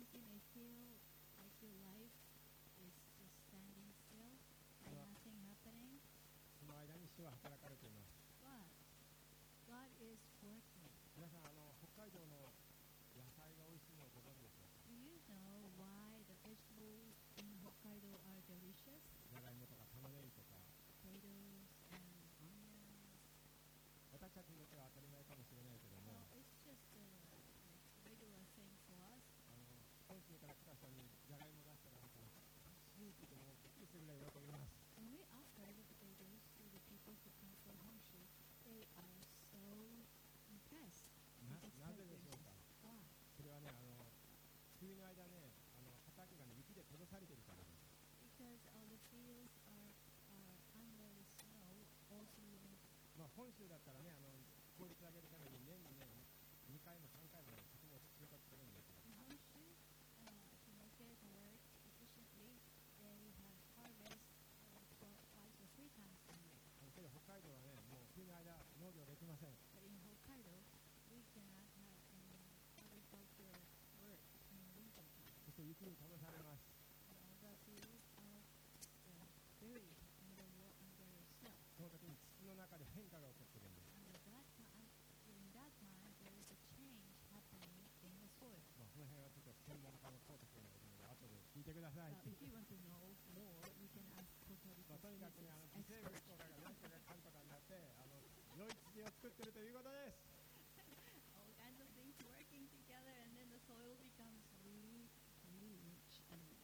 You may feel like your life is just standing still, and nothing happening. その間に主は働かれています。 But God is working. 皆さん、北海道の野菜が美味しいのをご存知でしょうか。 Do you know why the vegetables in Hokkaido are delicious? じゃがいもとか玉ねぎとか。 Potatoes and onions. 私たちにとっては当たり前かもしれないけども、 It's just like regular thing for us. 本州から来た人にじゃがいも出したらシーンって言ってもびっくりするぐらい喜びます。 When we offer the potatoes to the people who come from Honshu, they are so impressed. なぜでしょうか。 Why? それはね、冬の間ね、畑が、ね、雪で閉ざされているからです。 Because all the fields are under the snow all through the winter. 本州だったらね、効率上げるために年にね、2回も3回もね、作物を収穫するんですよ。 In Honshu, to make it work efficiently, they have harvest twice or three times a year. けど北海道はね、もう冬の間農業できません。 But in Hokkaido, we cannot have any agricultural work in winter time. そして雪に閉ざされます。 The fields are buried under snow. その時に土の中で変化が起こっているんです。 And during that time, there is a change happening in the soil. その辺はちょっと専門家のコート君がいるので後で聞いてください。 If you want to know more, you can ask Kotori. とにかくね、微生物とかが何とかかんとかになって良い土を作っているということです。 All kinds of things working together, and then the soil becomes really, really rich and good.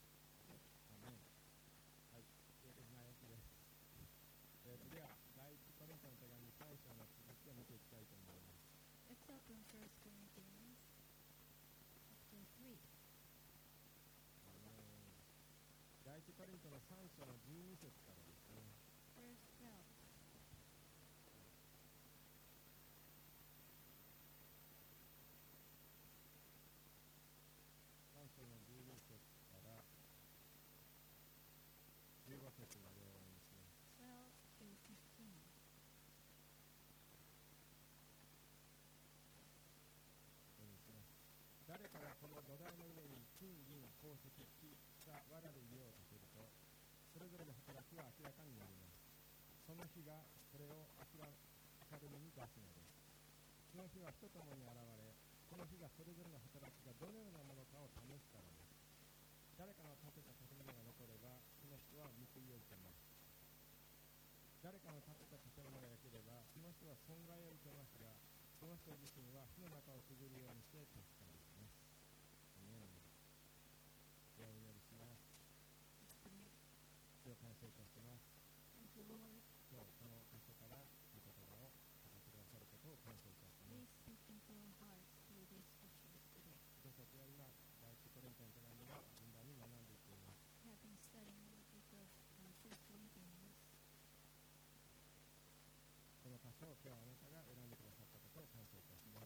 はい、前置きです。次は第一コリントの手紙3章の続きを見ていきたいと思います。 Let's open 1 Corinthians chapter 3. 第一コリントの3章の12節からですね。 Verse 12. 3章の12節から15節までですね。 12 to 15. 誰かがこの土台の上に金、銀、鉱石、木、草、藁で家を建てると、それぞれの働きは明らかになります。その日がそれを明るみに出すのです。その日は人ともに現れ、その日がそれぞれの働きがどのようなものかを試すからです。誰かの建てた建物が残れば、その人は報いを受けます。誰かの建てた建物が焼ければ、その人は損害を受けますが、その人自身は火の中をくぐるようにして助かります。お祈りします。主を感謝いたします。今日この箇所から御言葉を語ってくださることを感謝いたします。私たちは今、第一コリントの手紙を順番に学んでいっています。この箇所を今日あなたが選んでくださったことを感謝いたします。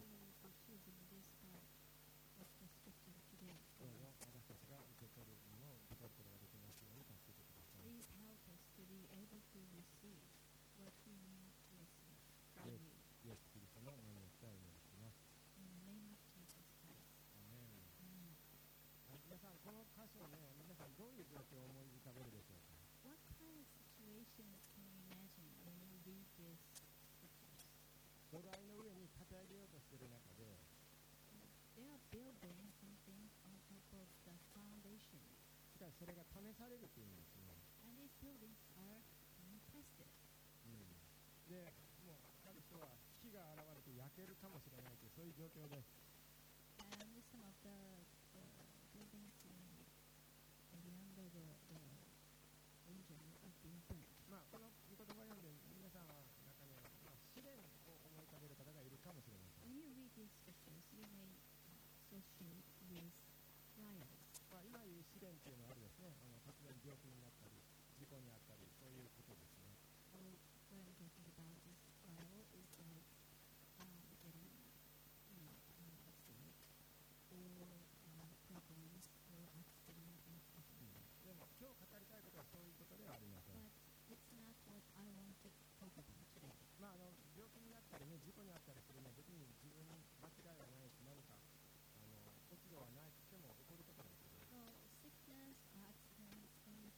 どうぞ私たちが受け取るものを受け取ることができますように助けてください。 Please help us to be able to receive what we need to receive from you. イエス・キリストの名によってお祈りします。 In the name of Jesus Christ. アメン。皆さん、この箇所をね、皆さんどういう状況を思い浮かべるでしょうか。 What kind of situations can you imagine when you read this scriptures? 土台の上に建て上げようとしている中で、 They are building something on top of the foundation. しかしそれが試されるというんですね。 And these buildings are being tested. で、もうある人は火が現れて焼けるかもしれないというそういう状況です。 And some of the buildings under the danger of being burnt. この御言葉を読んで皆さんは中には、試練を思い浮かべる方がいるかもしれません。 When you read these scriptures, you may associate with trials. 今言う試練というのはあれですね、突然病気になったり事故にあったりそういうことですね。 What I'm talking about this trial is like getting accident or problems or accident and suffering. でも今日語りたいことはそういうことではありません。 But it's not what I want to talk about today. 病気になったりね、事故にあったりするのは別に自分に間違いはないし、何か落ち度はなくても起こ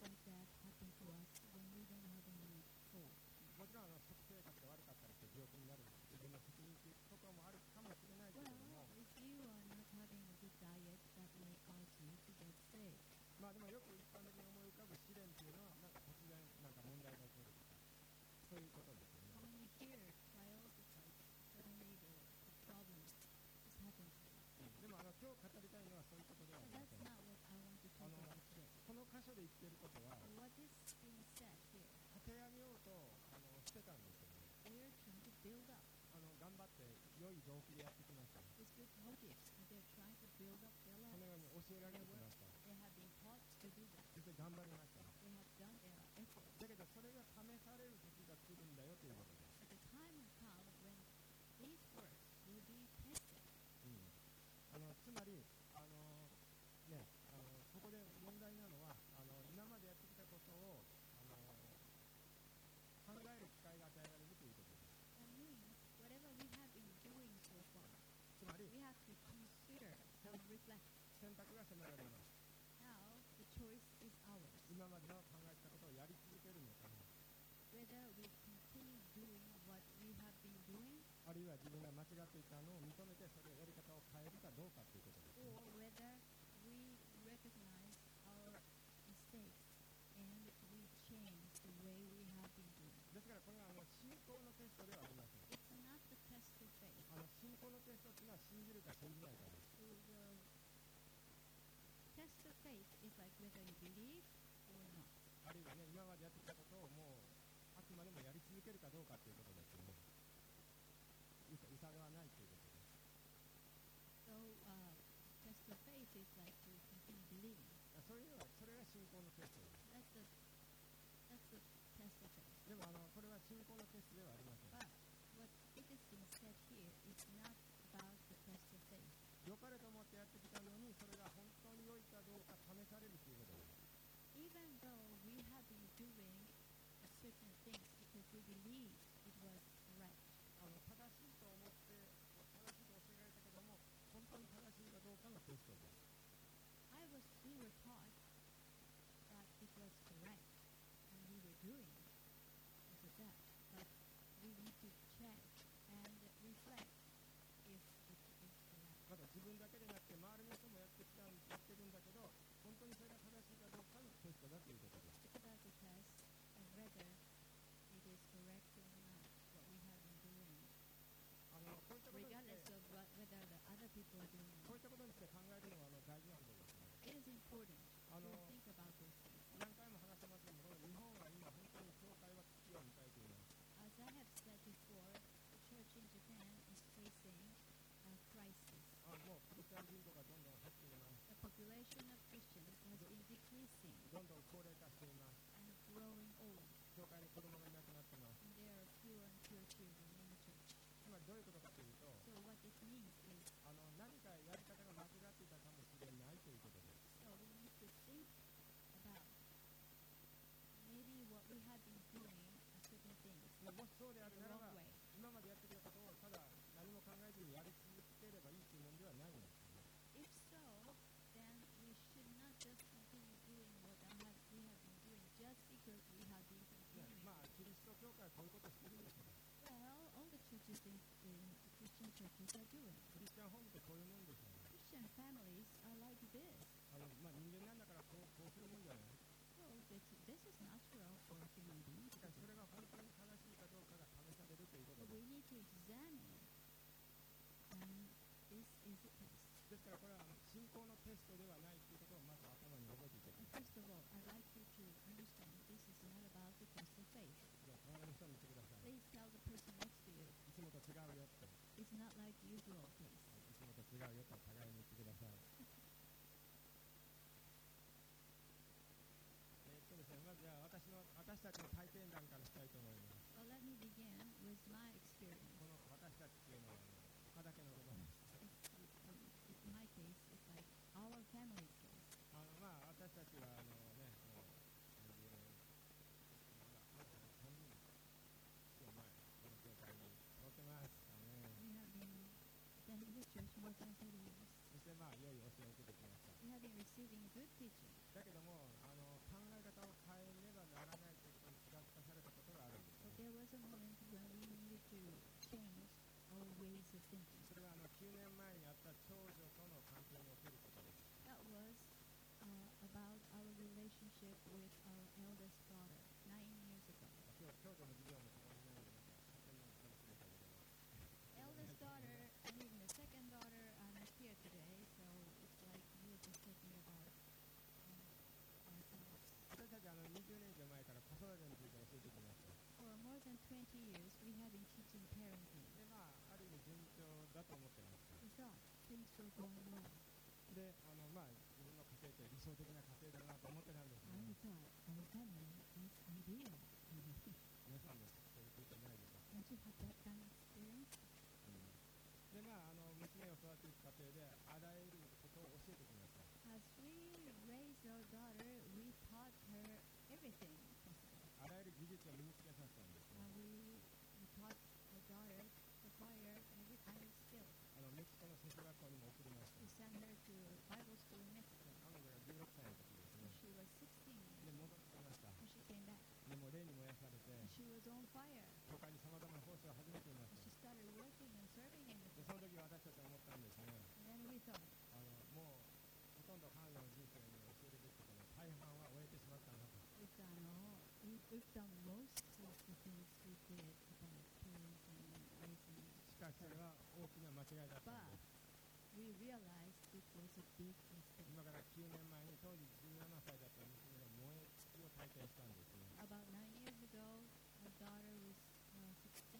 like that happen to us when we don't have any food. もちろん食生活が悪かったりして病気になる自分の責任というところもあるかもしれないけれども、 Well, if you are not having a good diet, that may cause you to get sick. まあでもよく一般的に思い浮かぶ試練というのはなんか突然なんか問題が起こるとかそういうことですよね。 When you hear trials, it's like suddenly the problem is happening to you. でも今日語りたいのはそういうことでは But ありま that's せん。 not what I want to talk about today. この箇所で言っていることは What is being said here? 立て上げようとしてたんですよね。 They're trying to build up 頑張って良い動機でやってきました。 with good motives. They're trying to build up their このよう lives. に教えられてきました。 They have been taught to do that. そして頑張りました。 They have done their efforts. だけどそれが試される時が来るんだよということです。 But the time will come when these words will be tested. つまりここで問題なのは今までやってきたことを考える機会が与えられるということです。 That means whatever we have been doing so far, つまり we have to consider and reflect. 選択が迫られます。 Now the choice is ours. 今までの考えたことをやり続けるのか、 Whether we continue doing what we have been doing, あるいは自分が間違っていたのを認めてそれをやり方を変えるかどうかということですね。 or whether we recognize our mistakes and we change the way we have been doing. ですからこれは信仰のテストではありません。 It's not the test of faith. 信仰のテストというのは信じるか信じないかです。 So the test of faith is like whether you believe or not. あるいはね、今までやってきたことをもうあくまでもやり続けるかどうかということですよね。疑わないということです。 So test of faith is like to continue believing. それが信仰のテストです。 That's the test of faith. でもこれは信仰のテストではありません。 But what it is being said here is not about the test of faith. 良かれと思ってやってきたのにそれが本当に良いかどうか試されるということです。 Even though we have been doing certain things because we believe it was right. 正しいと思って正しいと教えられたけども本当に正しいかどうかのテストです。 We were taught that it was correct and we were doing because of that. But we need to check and reflect if it is correct. まだ自分だけでなくて周りの人もやってるんだけど本当にそれが正しいかどうかのテストだということです。 It's about the test of whether it is correct or not what we have been doing. こういったことについ Regardless て of whether the other people are doing こう it. いったことについて考えるのは大事なことですね。 It is important to think about those things. 何回も話してますけども日本は今本当に教会は危機を迎えています。 As I have said before, the church in Japan is facing a crisis. もうクリスチャン人口がどんどん減っています。 The population of Christians has been decreasing どんどん高齢化しています。 and growing old, 教会に子供がいなくなってます。 and there are fewer and fewer children in the church. つまりどういうことかというと So what this means is, 何かやり方が間違っていたかもしれないということです。 so we need to think about maybe what we have been doing certain things もしそうであ the るなら wrong ば way. 今までやってきたことをただ何も考えずにやり続ければいいというものではないんですよね。 If so, then we should not just continue doing what we have been doing just because we have been continuing. キリスト教会はこういうことをしてるんですよ。 Well, all the churches in Christian churches are doing. クリスチャンホームってこういうもんですよね。 Christian families are like this. 人間なんだからこうするもんじゃない。 Well, this is natural for a human being し to かし do. それが本当に正しいかどうかが試されるということ But で we す。 need to examine, and this is a test. ですからこれは信仰のテストではないということをまず頭に覚えていてく And ださい。 first of all, I'd like you to understand this is not about the test of faith. じゃあ隣の人に言ってください。 Please tell the person next to you, いつもと違うよって。 it's not like usual case. いつもと違うよと互いに言ってください。ですね、まずじゃあ私たちの体験談からしたいと思います。 Well, let me begin with my experience. この私たちっていうのは他だけのことです。 In my case, it's like our family's case. 私たちはもう30年、3人以上前、この教会に通ってます。 We have been attending the church more than 30 years. そして良い教えを受けてきました。 We have been receiving good teaching. だけども考ええ方を変えねばならないということに気がつかされたことがあるんです But ね。 there was a moment when we needed to change our ways of thinking. それは9年前にあった長女との関係におけることです。 That was about our relationship with our eldest daughter 9 years ago. 今日長女の授業もここにいないのでなんか勝手になるかもしれないけど Eldest daughter and even the second daughter are not here today, so it's like we are just talking about ourselves. 私たちは20年以上前から子育てについて教えてきました。 For more than 20 years, we have been teaching parenting. である意味順調だと思ってました。 We thought things were going well. で自分の家庭って理想的な家庭だなと思ってたんですね。 I thought our family is ideal. 皆さんもそういうことないですか。 Don't you have that kind of experience? で娘を育てる過程であらゆることを教えてきました。 As we raised our daughter, we taught her everything possible. あらゆる技術を身につけさせたんですね。 We taught our daughter to acquire every kind of skill. メキシコの聖書学校にも送りました。 We sent her to Bible school in Mexico. 彼女が16歳の時ですね。 She was 16 で戻ってきました。 when she came back. でも霊に燃やされて She was on fire. 教会にさまざまな奉仕を始めていました。 She started working and serving in the でその時私たちは思ったんですね。 And then we thought, もうほとんど彼女の人生に教えるべきことの大半は終えてしまったなと。 we've done most of the things we did about parenting and raising. しかしそれは大きな間違いだったん But です。 we realized it was a big mistake. 今から9年前に当時17歳だった娘が燃え尽きを体験したんですね。 About 9 years ago, our daughter was 16,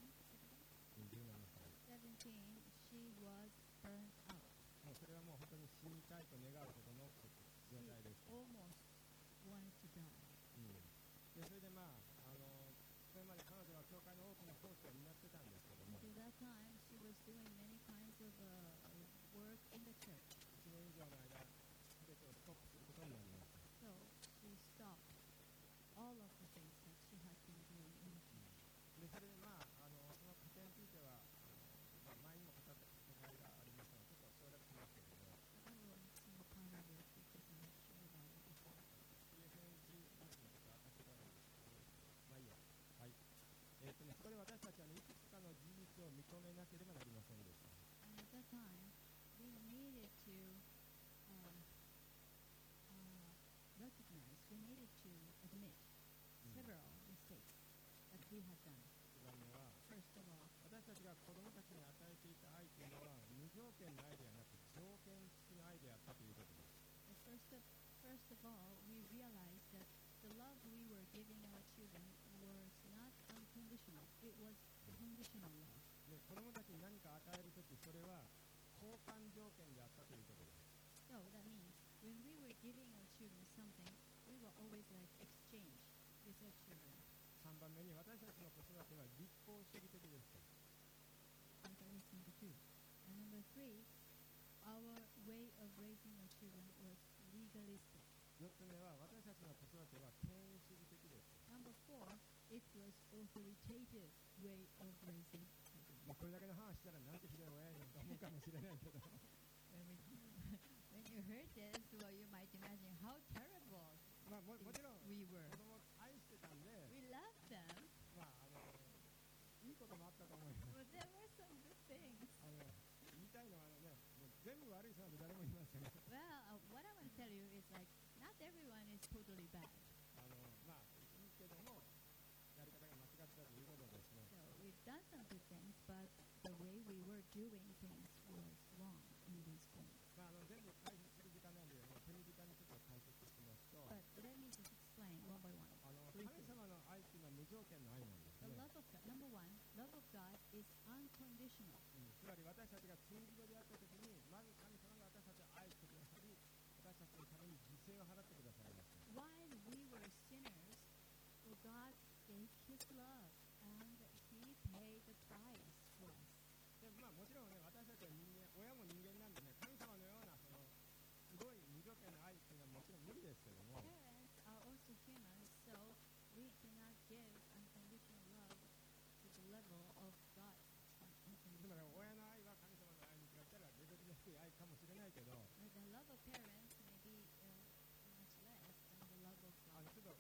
17歳。 17. She was burned out. もうそれはもう本当に死にたいと願うほどの状 She 態でした。 almost wanted to die. でそれでそれまで彼女は教会の多くの奉仕を担ってたんですけども、 Until that time, she was doing many kinds of work in the church. 1年以上の間、全てをストップすることになりました。 So she stopped all of the things that she had been doing in the church. でそれでその家庭については前にも語った機会がありましたので、ちょっと省略しますけれども、 I will see part of it because I'm not sure about it before. TSNG ニュースのことは私があるんですけど、いいや。はい。そこで私たちはいくつかの事実を認めなければなりませんでした。 And at that time, we needed to recognize, we needed to admit several mistakes that we had done. 一番目は、 First of all, 私たちが子供たちに与えていた愛というのは無条件の愛ではなく条件付きの愛であったということです。 first of all, we realized that the love we were giving our children was not unconditional. It was conditional love. で子供たちに何か与えるとき、それは交換条件であったということです。 So that means when we were giving our children something, we were always like exchange with our children. 3番目に私たちの子育ては立法主義的でした。 And that was number 2. And number 3, our way of raising our children was legalistic. 4つ目は私たちの子育ては権威主義的です。 Number 4, it was authoritative way of raising children. これだけの話したらなんてひどい親やねんと思うかもしれないけど When you heard this, well, you might imagine how terrible もちろん we were. 子供を愛してたんで、 We loved them, いいこともあったと思います。 but there were some good things. 言いたいのはもう全部悪い人なんて誰もいません。 Well, what I want to tell you is like, not everyone is totally bad. いいけどもやり方が間違ってたということですね。 So we've done some good things, but the way we were doing things was wrong in these things. 全部解説する時間なんで、手短にちょっと解説しますと、 But let me just explain one by one. 神様の愛っていうのは無条件の愛なんです The ね。 love of God, number 1, love of God is unconditional. つまり私たちが罪人であったときに、まず神様が私たちを愛してくださり、私たちのために犠牲を払ってくださいました。 While we were sinners, God gave His love, and He paid the price for us. でもちろん私たちは人間、親も人間なんで神様のようなすごい無条件の愛っていうのはもちろん無理ですけども、 Parents are also human, so we cannot give unconditional love to the level of God's つまり unconditional 親 love. の愛は神様の愛に比べたらレベルの低い愛かもしれないけど、 The love of parents may be much less than the love of God. ちょっと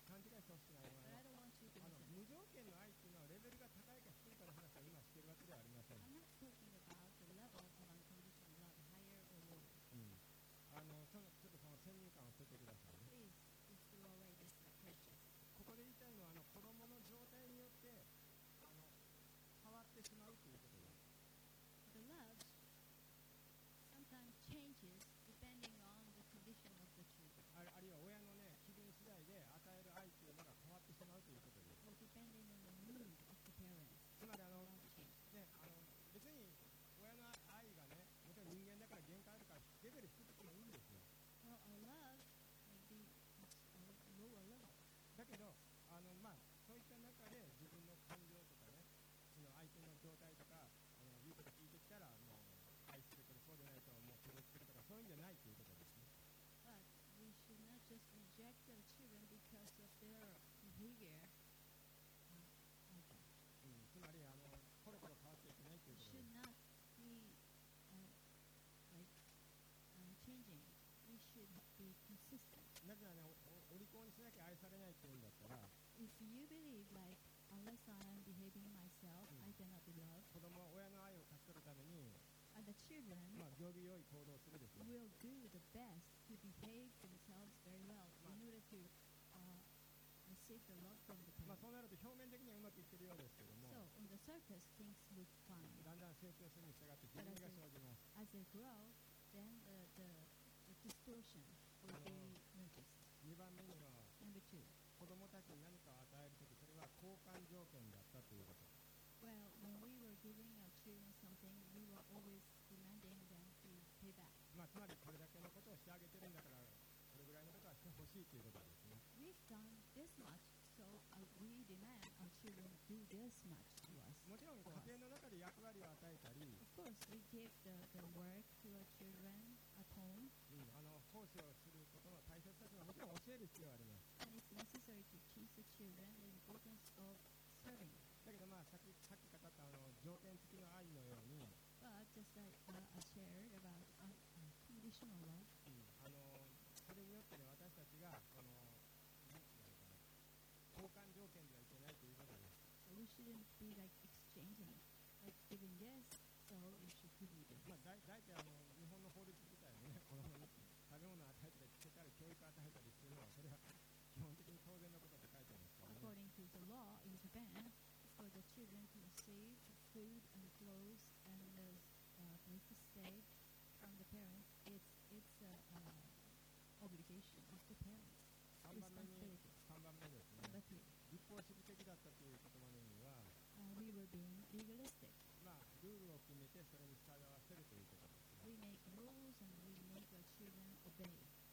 Do you believe like unless I am behaving myself, I cannot be loved? 子供は親の愛を勝ち取るために、 The children 行儀良い行動をするですよ。 will do the best to behave themselves very well in order to receive the love from the そう parents. なると表面的にはうまくいってるようですけども、 So on the surface, things look fine. だんだん成長するに従って歪みが生じます。 As they grow, then the distortion will be noticed. 2番目には Number 2. 子供たちに何かを与えるとき、それは交換条件だったということ。 Well, when we were giving our children something, we were always demanding them to pay back. つまりこれだけのことをしてあげてるんだから、これぐらいのことはしてほしいということですね。 We've done this much, so we demand our children do this much to us. もちろん家庭の中で役割を与えたり、 Of course, we give the work to our children at home, 奉仕をすることの大切さというのはもちろん教える必要があります。 and it's necessary to teach the children the importance of serving. だけどさっき語った条件付きの愛のように、 But just like I shared about unconditional love, それによってね、私たちがなんていうのかな、交換条件ではいけないということです。 we shouldn't be like exchanging, like giving this, so you should give me this. 大体日本の法律自体もね、子供に食べ物を与えたり着せたり教育を与えたりするのは、それは基本的に当然のことって書いてますからね。 According to the law in Japan, for the children to receive food and clothes and place to stay from the parents, it's obligation of the parents. 3番目ですね。 Number 3. 立法主義的だったという言葉の意味は、 We were being legalistic. ルールを決めてそれに従わせるということですね。 We make rules and we make our children obey.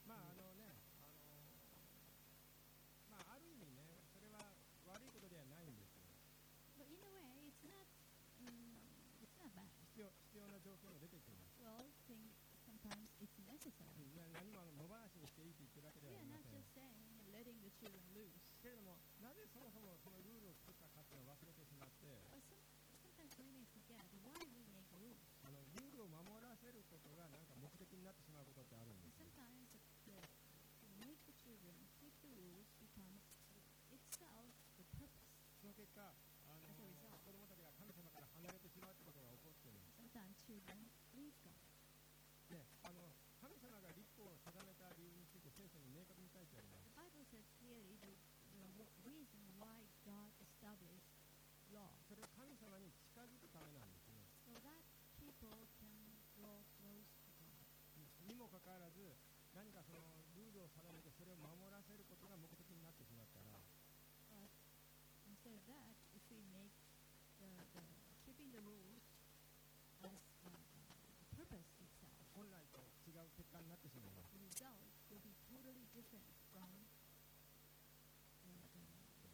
ある意味ね、それは悪いことではないんですよ。 But in a way, it's not bad. 必要な条件が出てきます。 Well, sometimes it's necessary. 何も野放しにしていいと言ってるわけで We はあ are りま not せん。 just saying letting the children loose. けれども、なぜそもそもそのルールを作ったかというのを忘れてしまって、 But sometimes we may forget why we make rules. ルールを守らせることがなんか目的になってしまうことってあるんですよ。 Sometimes to make the children keep the rules becomes itself the purpose. その結果、子供たちが神様から離れてしまうということが起こっています。 Sometimes children leave God. 神様が立法を定めた理由について聖書に明確に書いてあります。 The Bible says clearly the reason why God established law. それは神様に近づくためなんですね。 So that people can draw close to God. にもかかわらず、何かそのルールを定めてそれを守らせることが目的になってしまったら、 But instead of that, if we make the keeping the rules as the purpose itself, 本来と違う結果になってしまいます。 the result will be totally different from the original.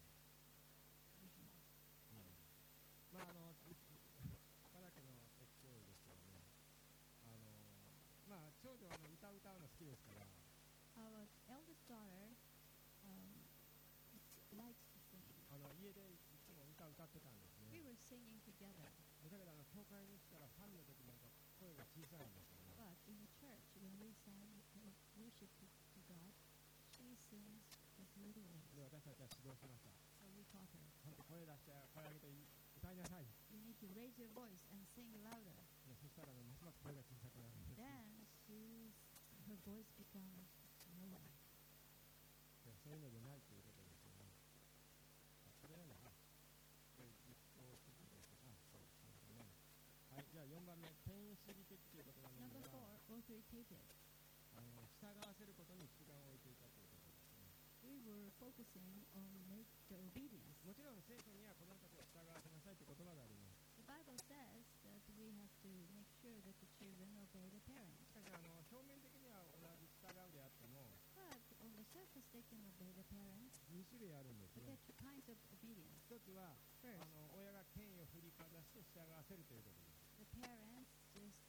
岡田家のエピソードですけどね、長女は歌うの好きですから、 Our eldest daughter likes to sing. 家でいつも歌ってたんですね。 We were singing together, だけど教会に来たらファンの時なんか声が小さいんですよね。 but in the church, when we sang worship to God, she sings with little で、 voice. 私たちは指導しました。 So we taught her, ちゃんと声出して声上げて歌いなさい。 you need to raise your voice and sing louder. そしたらますます声が小さくなるんです。 Then her voice becomes smaller. そういうのじゃないということですよね。それなのか。これ立法主義ですか。そうですね。はい、じゃあ4番目、権威主義的という言葉の意 Number 味は 4, authoritative. 従わせることに主眼を置いていたということですね。 We were focusing on the obedience. もちろん聖書には子供たちを従わせなさいという言葉があります。 The Bible says that we have to make sure that the children obey the parents. しかし表面的には同じ従うであっても、 But on the surface, they can obey the parents. 2種類あるんです But ね。 there are two kinds of obedience. 一つは First, 親が権威を振りかざして従わせるということです。 the parents just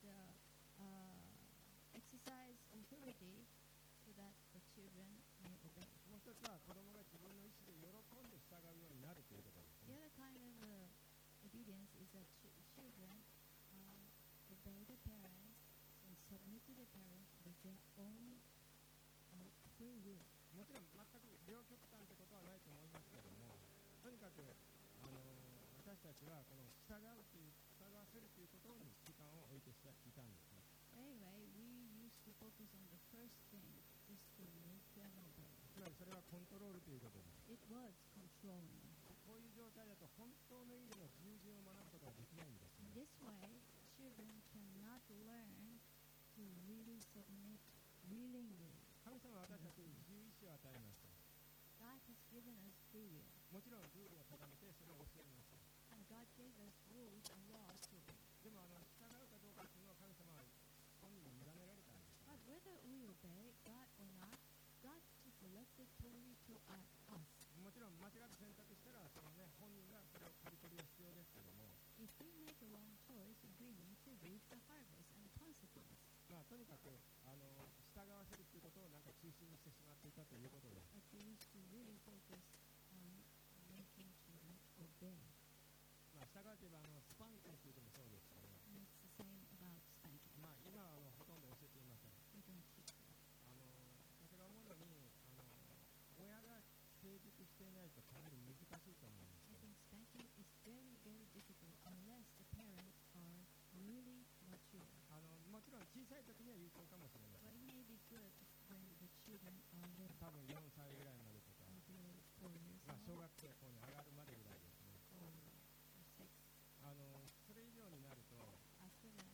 exercise authority so that the children may obey. もう一つは子供が自分の意思で喜んで従うようになるということです The ね。 other kind of obedience is that children obey the parents and submit to the parents with their own free will. もちろん全く両極端ってことはないと思いますけれども、 とにかく私たちはこの従わせるということに時間を置いていたんですね。 Anyway, we used to focus on the first thing, just to make them obey. つまりそれはコントロールということです。 It was controlling. こういう状態だと本当の意味での従順を学ぶことができないんですね。 In this way, children cannot learn to really submit willingly. 神様は私たちに自由意志を与えました。 God has given us free will. もちろんルールを定めてそれを教えました。 And God gave us rules and laws to obey. でも従うかどうかというのは神様は本人に委ねられたんです。 But whether we obey God or not, God just left it totally to us. もちろん間違って選択したら本人がそれを刈り取りは必要ですけども、 If we make a wrong choice, we need to reap the harvest and consequence. とにかく従わせるということを中心にしてしまっていたということです。 But we used to really focus on making children obey. 従うといえばスパンクについてもそうですけど、 And it's the same about spanking. 今はほとんど教えていません。 We don't teach that. 私が思うのに親が成熟していないとかなり難しいと思います。 I think spanking is very, very difficult unless the parents are really mature. もちろん小さい時には有効かもしれませ But ん。 it may be good when the children are little, 多分4歳ぐらいまでとか、 maybe 4 years 小 old 学生校に上がるまでぐらいですね。 or 6. それ以上になると After that,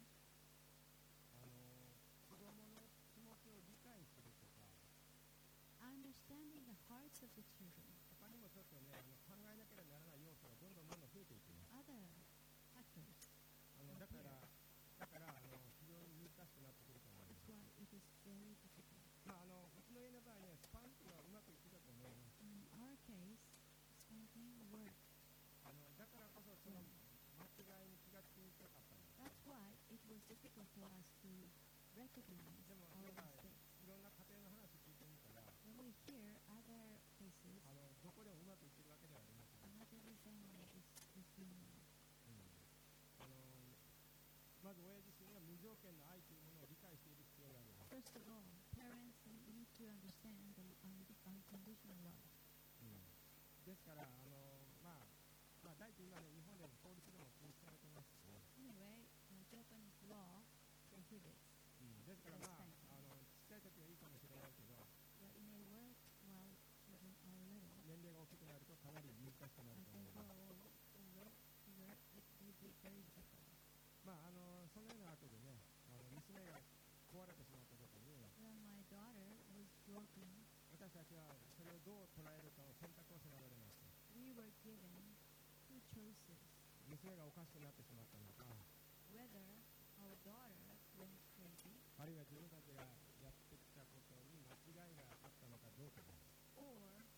子供の気持ちを理解するとか、 understanding the hearts of the children, 他にもちょっと考えなければならない要素がどんどん増えていきます。 other factors. だから非常に難しくなってくると思います。 That's why it is very difficult. うちの家の場合スパンっていうのはうまくいってたと思います。 In our case, spanking worked. だからこそその間違いに気がつきにくかったんです。 That's why it was difficult for us to recognize でも our い mistakes. ろんな家庭の話聞いてみたら、 When we hear other cases, どこでもうまくいってるわけではありません。 not every family is doing it. まず親自身が無条件の愛というものを理解している必要があります。 First of all, parents need to understand the unconditional love. ですから第一今日本でも法律でも禁止されてますし、 Anyway, Japanese law prohibits ですからちっちゃい時はいいかもしれないけど、 that it may work while children are little. 年齢が大きくなるとかなり難しくなる As と they 思い grow ます。 older, it will be very difficult. そのようなわけでね、娘が壊れてしまった時に、 When my daughter was broken, 私たちはそれをどう捉えるかを選択を迫られました。 we were given two choices. 娘がおかしくなってしまったのか、 Whether our daughter went crazy あるいは自分たちがやってきたことに間違いがあったのかどうかです。 or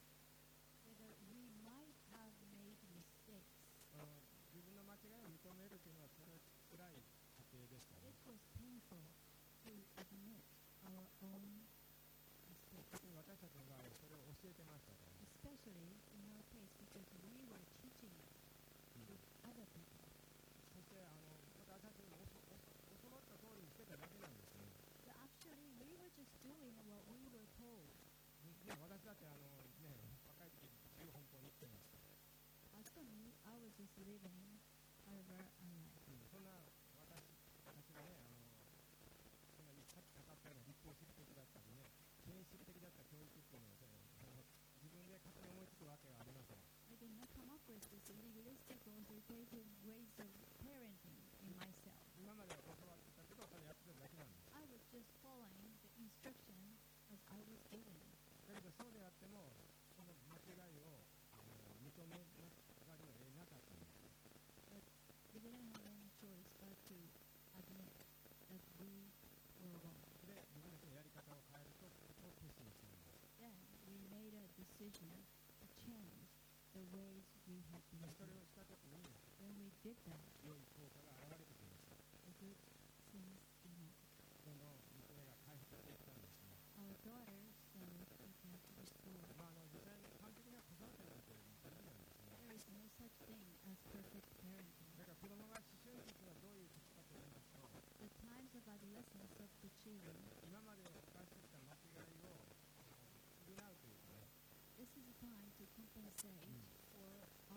whether we might have made mistakes. 自分の間違いを認めるというのはそれは辛い過程でしたね。 It was painful to admit our own mistakes, 特に私たちの場合はそれを教えてましたから、 especially in our case because we were teaching it to other people. そして私たちも教わった通りにしてただけなんですね。 But actually, we were just doing what we were told. 私だって若い時自由奔放に生きてました。 As for me, I was just living however I liked. そんな私がそんなにさっき語ったような立法主義的だったりね、権威主義的だった教育っていうのを自分で勝手に思いつくわけがありません。 I did not come up with this legalistic or authoritative ways of parenting in myself. 今までは教わってたけど、ただやってただけなんです。 I was just following the instruction as I was given. だけどそうであっても、その間違いを認めなざるを得なかったんです。 But we didn't have any choice but to admit that we were wrong. で、自分たちのやり方を変えると、ここを決心したんです。 Then we made a decision to change the ways we had been それを doing. したときに、 When we did that, 良い効果が現れてきました。 the good things emerged. どんどん娘が回復していったんですね。 Our daughter started to get restored. 実際に完璧な子育てなんてダメなんですね。 There is no such thing as perfect parenting. だから子供が思春期というのはどういう時かと言いますと、 The times of adolescence of the children, 今まで犯してきた間違いを補うというかね、 this is a time to compensate for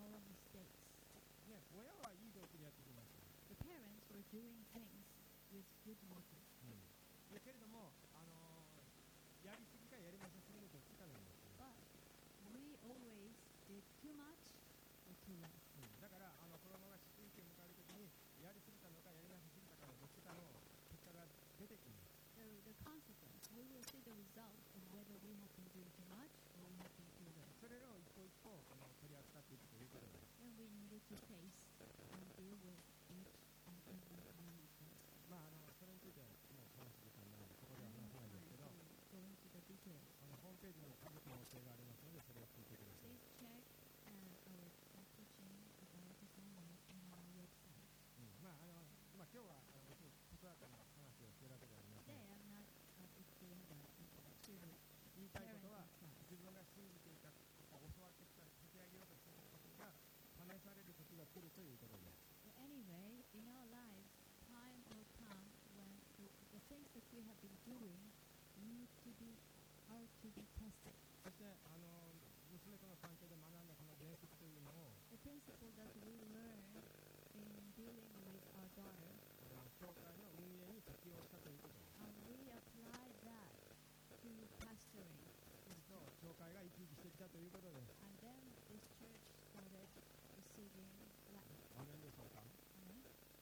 our mistakes. ね、親はいい動機でやってきます。 The parents were doing things with good motive. だけれども、やりすぎかやりませんすぎのどっちかなんですね。 But we always did too much or too less. だから子供が思春期を迎えるときにやりすぎたのかやりなさすぎたかのどっちかの結果が出てきます。 The consequence, we will see the result of whether we have been doing too much or we have been too little. それらを一歩一歩取り扱っていくということです。 Then we needed to face and deal with each and every one of them. それについてはもう話す時間なのでここでは話さないですけど、 Go into the details. ホームページに家族の教えがありますのでそれを聞いてください。 Please check our teaching about the family on our website. 今日は別に子育ての話をしているわけではありません。 Today I'm not doing the introduction. 言いたいことは自分が信じていた教わってきた立ち上げようとしていたことが試される時が来るということです。 But anyway, in our lives, time will come when the things that we have been doing need to be tested. そして娘との関係で学んだこの原則というのを The principle that we learn in dealing with our daughter, 教会の運営に適用したということです。 and we apply that to pastoring. そう教会が生き生きしてきたということです。 And then this church started receiving life. アメンでしょうか。 Amen.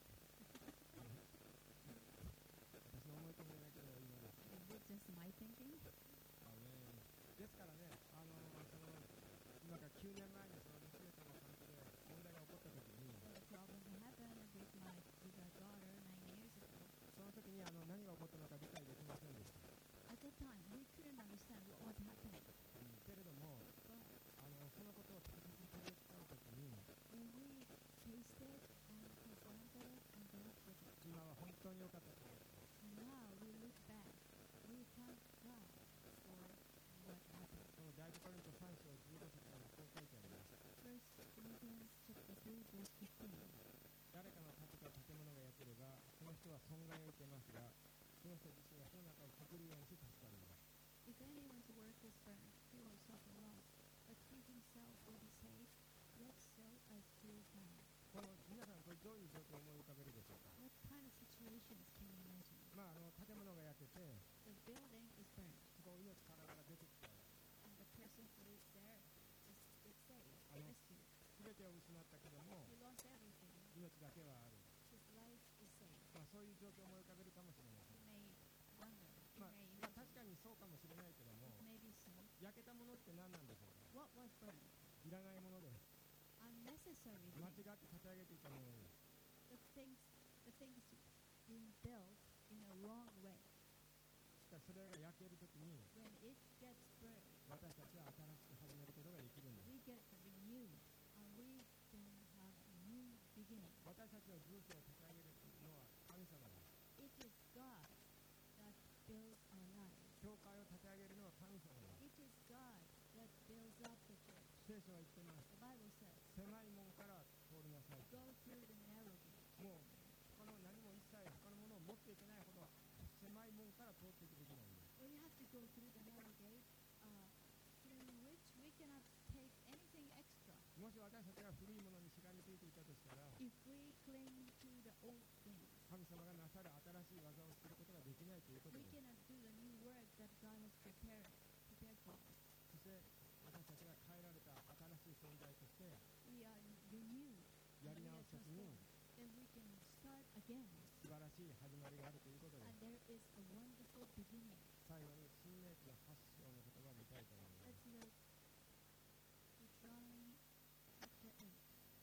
私の思い込みだけではいいのです。 Is it just my thinking? アメンですからね、今から9年前にその娘との関係で問題が起こったときに、 The problem happened with our daughter 9 years ago. その時に何が起こったのか理解できませんでした。 At that time, we couldn't understand what was happening. けれども、 But そのことを大切に取り扱うときに、 when we tasted and confronted and dealt with it, 今は本当に良かったと思います。 and now we look back, we thank God for what happened. この第一コリント3章15節にこう書いてあります。 First Corinthians chapter 3 verse 15. 誰かの建てた建物が焼ければ、その人は損害を受けますが、その人自身は火の中をくぐるようにして助かります。 If anyone's work is burned, he will suffer loss, but he himself will be saved, yet so as through fire. この皆さん、これどういう状況を思い浮かべるでしょうか。 What kind of situations can you imagine? 建物が焼けて、 The building is burned, そこを命からがら出てきた。 and the person who lives there is saved, Ano? rescued. すべてを失ったけども、 He lost everything. 命だけはある。 His life is saved. そういう状況を思い浮かべるかもしれません。 You may wonder, you may 確 imagine, かにそうかもしれないけども、 maybe so. 焼けたものって何なんでしょうか。 What was burned? いらないものです。 Unnecessary 間 things. 違って立ち上げていたものです。 The things being built in a wrong way. しかしそれが焼けるときに、 When it gets burned, 私たちは新しく始めることができるんです。 we get renewed, and we can have a new beginning. 私たちの人生を立ち上げるのは神様です。 It is God that builds our lives. 教会を立ち上げるのは神様です。 It is God that builds up the church. 聖書は言ってます。 The Bible says, 狭い門から通りなさい。 go through the narrow gate. もう他の何も一切他のものを持っていけないほど狭い門から通っていくべきなんです。 We have to go through the narrow gate, through which we cannot take anything extra. もし私たちが古いものにしがみついていたとしたら、 If we cling to the old things, 神様がなさる新しい技をすることができないということ we です。 cannot do the new work that God has prepared for us. そして私たちが変えられた新しい存在として We are renewed, や and り we 直 are すときに transformed. Then we can start again, 素晴らしい始まりがあるということで and す。 there is a wonderful beginning. 最後に新明記の8章の言葉を見たいと思います。 Let's look Deuteronomy chapter 8.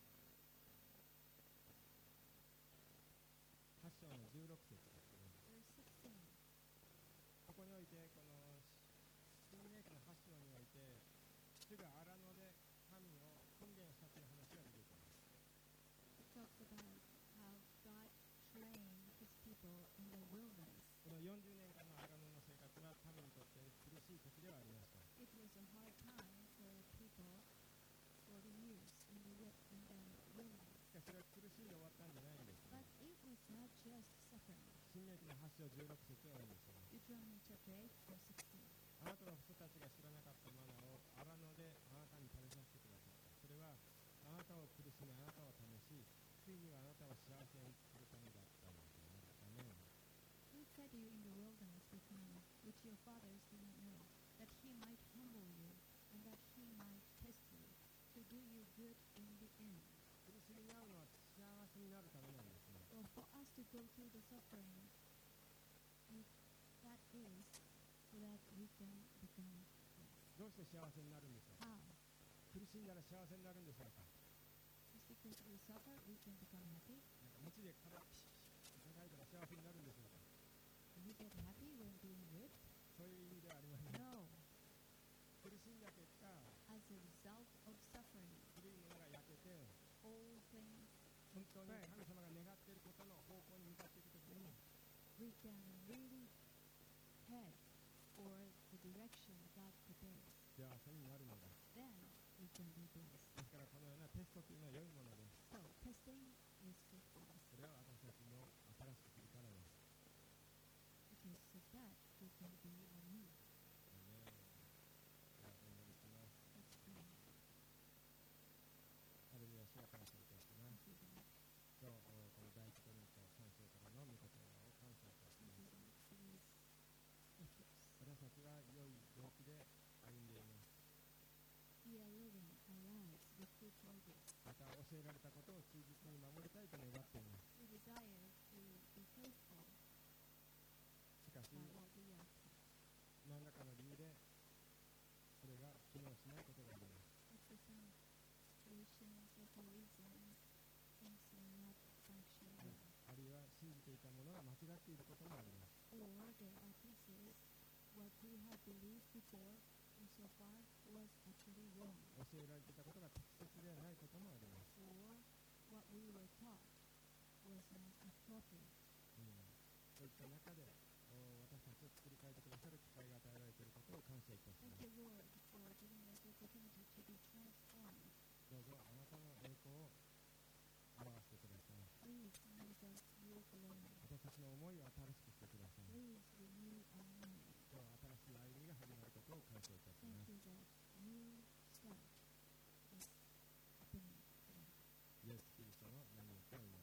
8章の16節ですね。 Verse 16. ここにおいてこの新明記の8章において主が荒野で民を訓練したという話が出てきます。 It talks about how God trained his people in the wilderness. この40年間の荒野の生活は民にとって苦しい時ではありました。 It was a hard time for people 40 years in the wilderness. しかしそれは苦しんで終わったんじゃないんですね。 But it was not just suffering. 新明記の8章16節を読んでします。 Deuteronomy chapter 8, verse 16. あなたの人たちが知らなかったマナを荒野であなたに食べさせてくださった。それはあなたを苦しめ、あなたを試し、ついにはあなたを幸せにするためだったのである。アメン。 Who fed you in the wilderness with manna, which your fathers did not know, that he might humble you, and that he might test you, to do you good in the end? 苦しみに遭うのは幸せになるためなんですね。 Well, for us to go through the suffering, that is so that we can become blessed. どうして幸せになるんでしょうか。 How? 苦しんだら幸せになるんでしょうか。 Just because we suffer, we can become happy? なんか鞭で体ピシッピシッと叩いたら幸せになるんでしょうか。 Do we get happy when being whipped? そういう意味ではありません。 No. 苦しんだ結果、 As a result of suffering, 古いものが焼けて、 all things 本当に神様が願っていることの方向に向かっていくときに、 we can really head for the direction God prepares. 幸せになるのです。 Then we can be blessed. ですからこのようなテストというのは良いものです。 So testing is good for us それは私たちの新しくするからです。 because of that we can be renewed. ではお祈りします。 Let's pray. ハレルヤ、主を感謝いたします。 Thank you, God. 今日この第一コリント3章からの御言葉を感謝いたし Thank ま you, す。 God, for these ethos. 私たちは良い動機で歩んでいます。 We are living our lives with good motives. また教えられたことを忠実に守りたいと願っています。 We desire to be faithful しかし by what we are taught. 何らかの理由でそれが機能しないことがあります。 But for some situations or for reasons, things may not function well. あるいは信じていたものが間違っていることもあります。 Or there are pieces what we have believed before insofar was actually wrong. 教えられていたことが適切ではないこともあります。 Or what we were taught was not appropriate. そういった中で私たちを作り変えてくださる機会が与えられていることを感謝いたしま Thank す。 you, Lord, for giving us the opportunity to be transformed. どうぞあなたの栄光を表してください。 Please use us your glory. 私たちの思いを新しくしてください。 Please renew our mind. 今日は新しい歩みが始まることを感謝いたし Thank ます。 you that new start is happening today. イエス・キリストの名によってお祈り